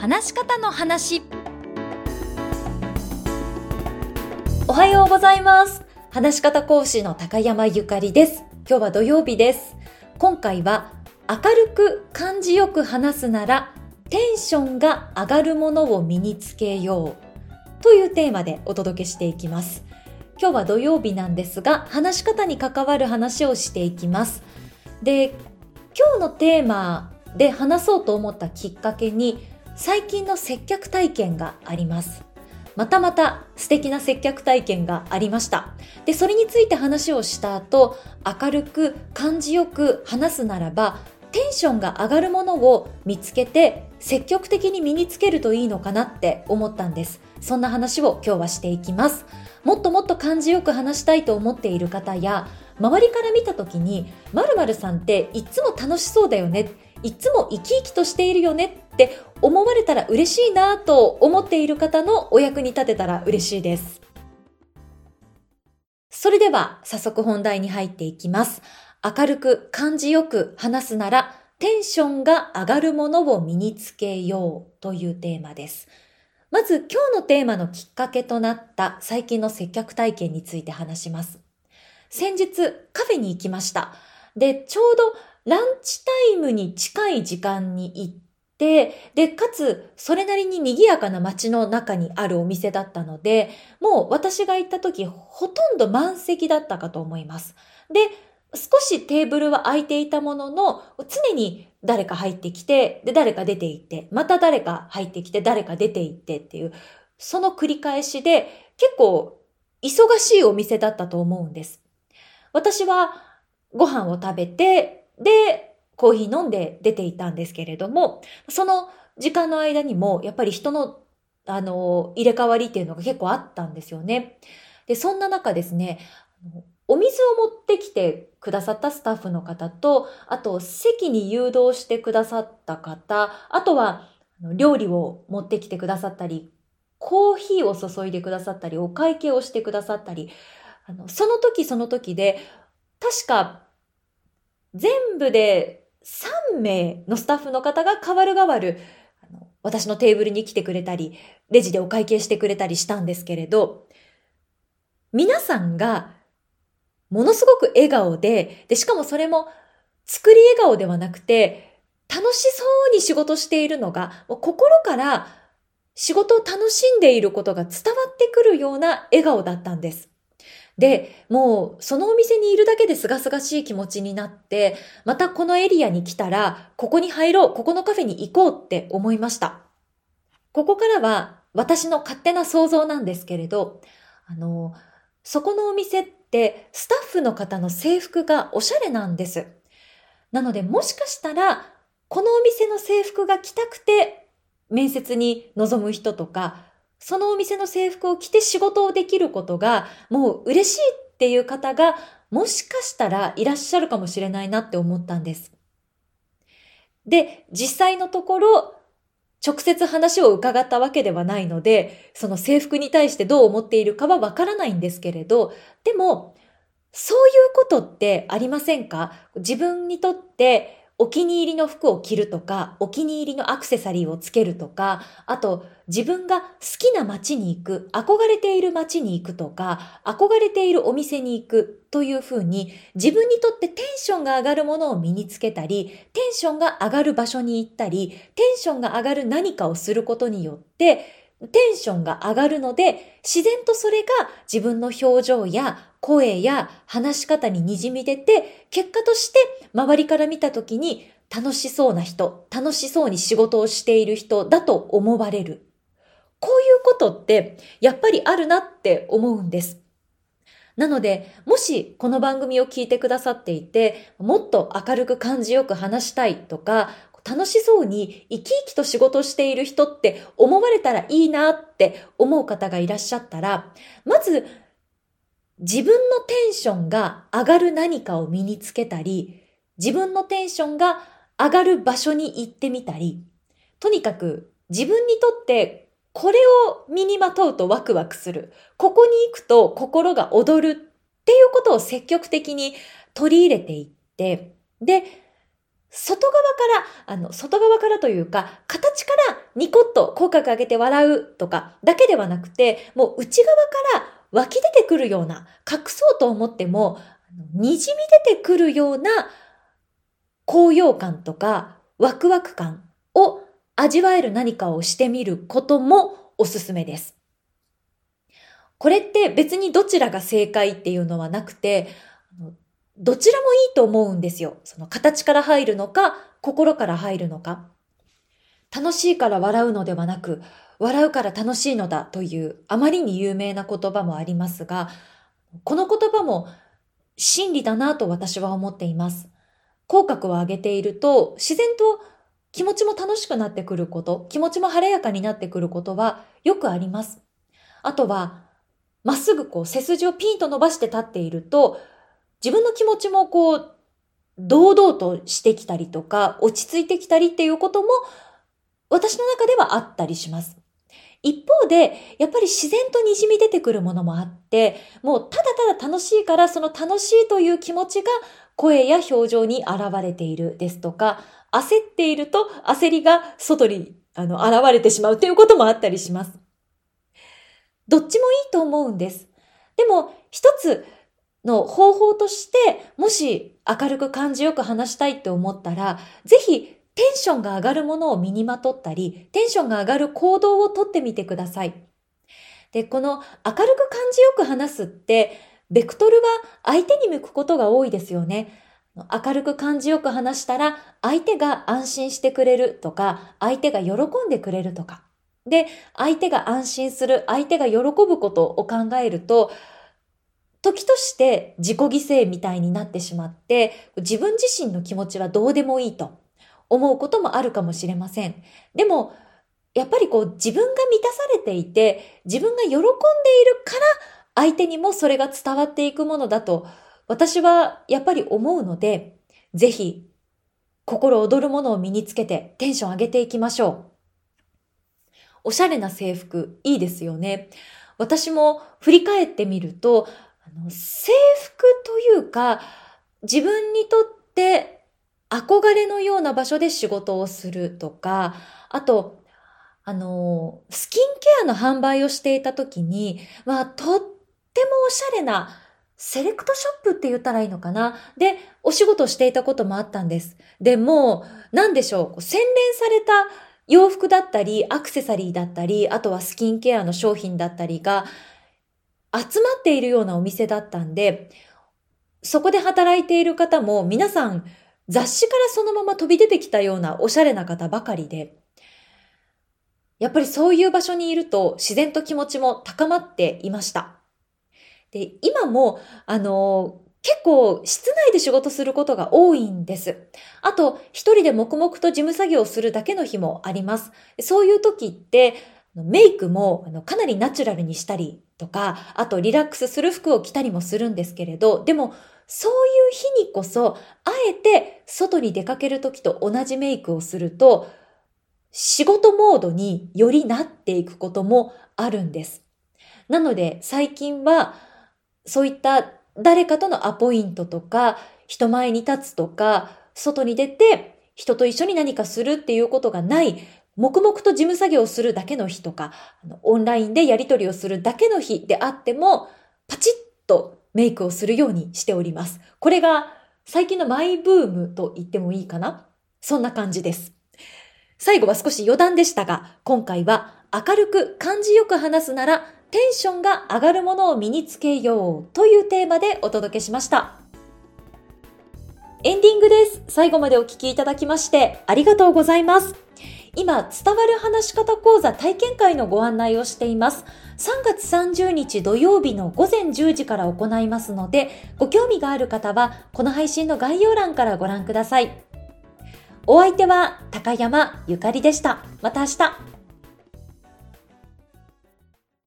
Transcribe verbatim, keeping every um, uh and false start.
話し方の話。おはようございます。話し方講師の高山ゆかりです。今日は土曜日です。今回は明るく感じよく話すならテンションが上がるものを身につけようというテーマでお届けしていきます。今日は土曜日なんですが、話し方に関わる話をしていきます。で、今日のテーマで話そうと思ったきっかけに最近の接客体験があります。またまた素敵な接客体験がありました。で、それについて話をした後、明るく感じよく話すならば、テンションが上がるものを見つけて積極的に身につけるといいのかなって思ったんです。そんな話を今日はしていきます。もっともっと感じよく話したいと思っている方や、周りから見た時に〇〇さんっていつも楽しそうだよね、いつも生き生きとしているよねって思われたら嬉しいなと思っている方のお役に立てたら嬉しいです。それでは早速本題に入っていきます。明るく感じよく話すならテンションが上がるものを身につけようというテーマです。まず今日のテーマのきっかけとなった最近の接客体験について話します。先日カフェに行きました。で、ちょうどランチタイムに近い時間に行って、で、かつそれなりに賑やかな街の中にあるお店だったので、もう私が行った時ほとんど満席だったかと思います。で、少しテーブルは空いていたものの、常に誰か入ってきて、で、誰か出て行って、また誰か入ってきて、誰か出て行ってっていう、その繰り返しで結構忙しいお店だったと思うんです。私はご飯を食べて、で、コーヒー飲んで出ていたんですけれども、その時間の間にもやっぱり人の、あの、入れ替わりっていうのが結構あったんですよね。で、そんな中ですね、お水を持ってきてくださったスタッフの方と、あと席に誘導してくださった方、あとは料理を持ってきてくださったり、コーヒーを注いでくださったり、お会計をしてくださったり、あのその時その時で、確か全部でさんめいのスタッフの方が代わる代わるあの私のテーブルに来てくれたり、レジでお会計してくれたりしたんですけれど、皆さんがものすごく笑顔で、で、しかもそれも作り笑顔ではなくて、楽しそうに仕事しているのが、もう心から仕事を楽しんでいることが伝わってくるような笑顔だったんです。で、もうそのお店にいるだけで清々しい気持ちになって、またこのエリアに来たら、ここに入ろう、ここのカフェに行こうって思いました。ここからは私の勝手な想像なんですけれど、あの、そこのお店ってスタッフの方の制服がおしゃれなんです。なのでもしかしたら、このお店の制服が着たくて面接に臨む人とか、そのお店の制服を着て仕事をできることがもう嬉しいっていう方がもしかしたらいらっしゃるかもしれないなって思ったんです。で、実際のところ直接話を伺ったわけではないので、その制服に対してどう思っているかはわからないんですけれど、でもそういうことってありませんか？自分にとってお気に入りの服を着るとか、お気に入りのアクセサリーをつけるとか、あと自分が好きな街に行く、憧れている街に行くとか、憧れているお店に行くというふうに、自分にとってテンションが上がるものを身につけたり、テンションが上がる場所に行ったり、テンションが上がる何かをすることによって、テンションが上がるので、自然とそれが自分の表情や声や話し方に滲み出て、結果として周りから見たときに楽しそうな人、楽しそうに仕事をしている人だと思われる。こういうことってやっぱりあるなって思うんです。なので、もしこの番組を聞いてくださっていて、もっと明るく感じよく話したいとか、楽しそうに生き生きと仕事している人って思われたらいいなって思う方がいらっしゃったら、まず自分のテンションが上がる何かを身につけたり、自分のテンションが上がる場所に行ってみたり、とにかく自分にとってこれを身にまとうとワクワクする、ここに行くと心が躍るっていうことを積極的に取り入れていって、で、 外側から、あの、外側からというか、形からニコッと口角上げて笑うとかだけではなくて、もう内側から湧き出てくるような、隠そうと思っても、にじみ出てくるような高揚感とかワクワク感を味わえる何かをしてみることもおすすめです。これって別にどちらが正解っていうのはなくて、どちらもいいと思うんですよ。その形から入るのか、心から入るのか。楽しいから笑うのではなく、笑うから楽しいのだというあまりに有名な言葉もありますが、この言葉も真理だなと私は思っています。口角を上げていると自然と気持ちも楽しくなってくること、気持ちも晴れやかになってくることはよくあります。あとは、まっすぐこう背筋をピンと伸ばして立っていると、自分の気持ちもこう、堂々としてきたりとか、落ち着いてきたりっていうことも、私の中ではあったりします。一方で、やっぱり自然と滲み出てくるものもあって、もうただただ楽しいから、その楽しいという気持ちが声や表情に現れているですとか、焦っていると焦りが外にあの現れてしまうということもあったりします。どっちもいいと思うんです。でも、一つ、の方法として、もし明るく感じよく話したいって思ったら、ぜひテンションが上がるものを身にまとったり、テンションが上がる行動をとってみてください。で、この明るく感じよく話すって、ベクトルは相手に向くことが多いですよね。明るく感じよく話したら、相手が安心してくれるとか、相手が喜んでくれるとか。で、相手が安心する、相手が喜ぶことを考えると、時として自己犠牲みたいになってしまって、自分自身の気持ちはどうでもいいと思うこともあるかもしれません。でも、やっぱりこう自分が満たされていて、自分が喜んでいるから相手にもそれが伝わっていくものだと私はやっぱり思うので、ぜひ心躍るものを身につけてテンション上げていきましょう。おしゃれな制服いいですよね。私も振り返ってみると、あの制服というか自分にとって憧れのような場所で仕事をするとか、あとあのスキンケアの販売をしていた時に、まあ、とってもおしゃれなセレクトショップって言ったらいいのかなでお仕事をしていたこともあったんです。でも何でしょう、洗練された洋服だったりアクセサリーだったり、あとはスキンケアの商品だったりが集まっているようなお店だったんで、そこで働いている方も皆さん雑誌からそのまま飛び出てきたようなおしゃれな方ばかりで、やっぱりそういう場所にいると自然と気持ちも高まっていました。で、今もあの結構室内で仕事することが多いんです。あと一人で黙々と事務作業をするだけの日もあります。そういう時ってメイクもかなりナチュラルにしたりとか、あとリラックスする服を着たりもするんですけれど、でもそういう日にこそあえて外に出かける時と同じメイクをすると仕事モードによりなっていくこともあるんです。なので最近はそういった誰かとのアポイントとか人前に立つとか外に出て人と一緒に何かするっていうことがない黙々と事務作業をするだけの日とかオンラインでやり取りをするだけの日であってもパチッとメイクをするようにしております。これが最近のマイブームと言ってもいいかな、そんな感じです。最後は少し余談でしたが、今回は明るく感じよく話すならテンションが上がるものを身につけようというテーマでお届けしました。エンディングです。最後までお聞きいただきましてありがとうございます。今、伝わる話し方講座体験会のご案内をしています。さんがつさんじゅうにち土曜日のごぜんじゅうじから行いますので、ご興味がある方はこの配信の概要欄からご覧ください。お相手は高山ゆかりでした。また明日。